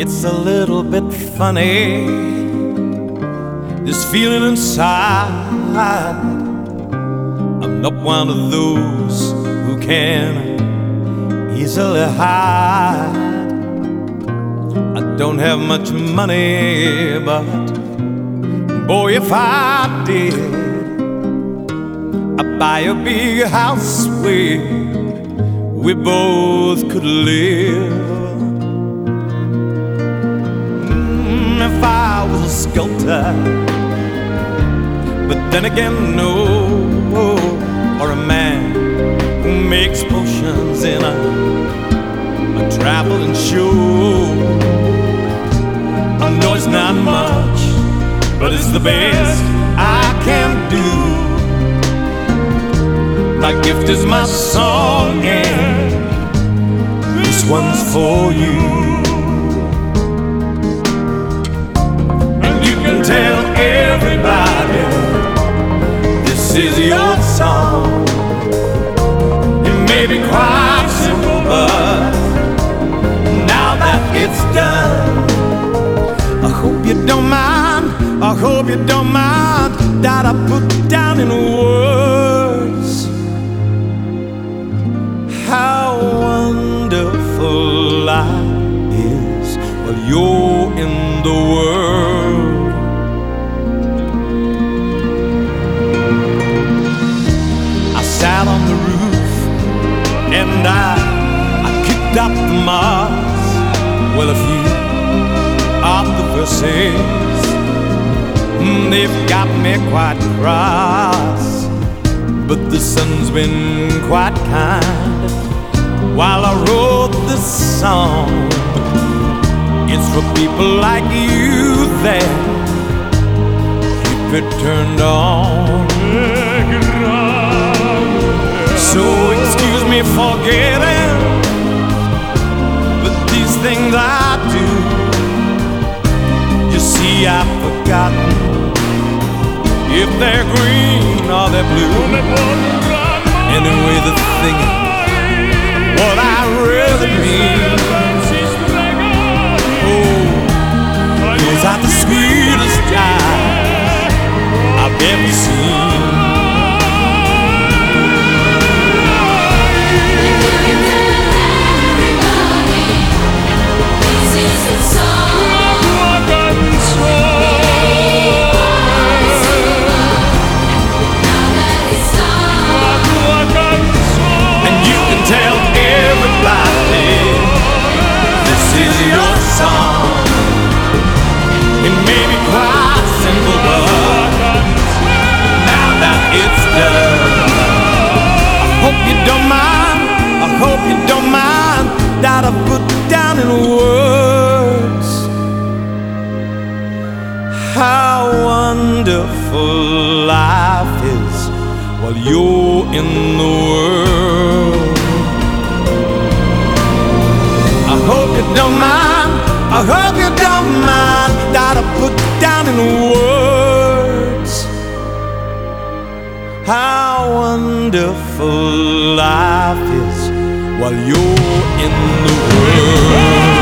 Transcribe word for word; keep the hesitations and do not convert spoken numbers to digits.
It's a little bit funny, this feeling inside. I'm not one of those who can easily hide. I don't have much money, but boy, if I did, I'd buy a big house where we both could live. If I was a sculptor, but then again, no, or a man who makes potions in a, a traveling show. I know it's not much, but it's the best I can do. My gift is my song, and this one's for you. Tell everybody this is your song. It may be quite simple, but now that it's done, I hope you don't mind, I hope you don't mind that I put down in words how wonderful life is while you're in the world. Sat on the roof and I, I kicked up the moss. Well, a few of the verses, mm, they've got me quite cross, but the sun's been quite kind while I wrote this song. It's for people like you that keep it turned on. So excuse me for getting, but these things I do, you see I've forgotten if they're green or they're blue. Anyway, the thing is what I really mean. Oh, those are the sweetest eyes I've ever seen. That I put down in words how wonderful life is while you're in the world. I hope you don't mind, I hope you don't mind that I put down in words how wonderful life is while you're in the world.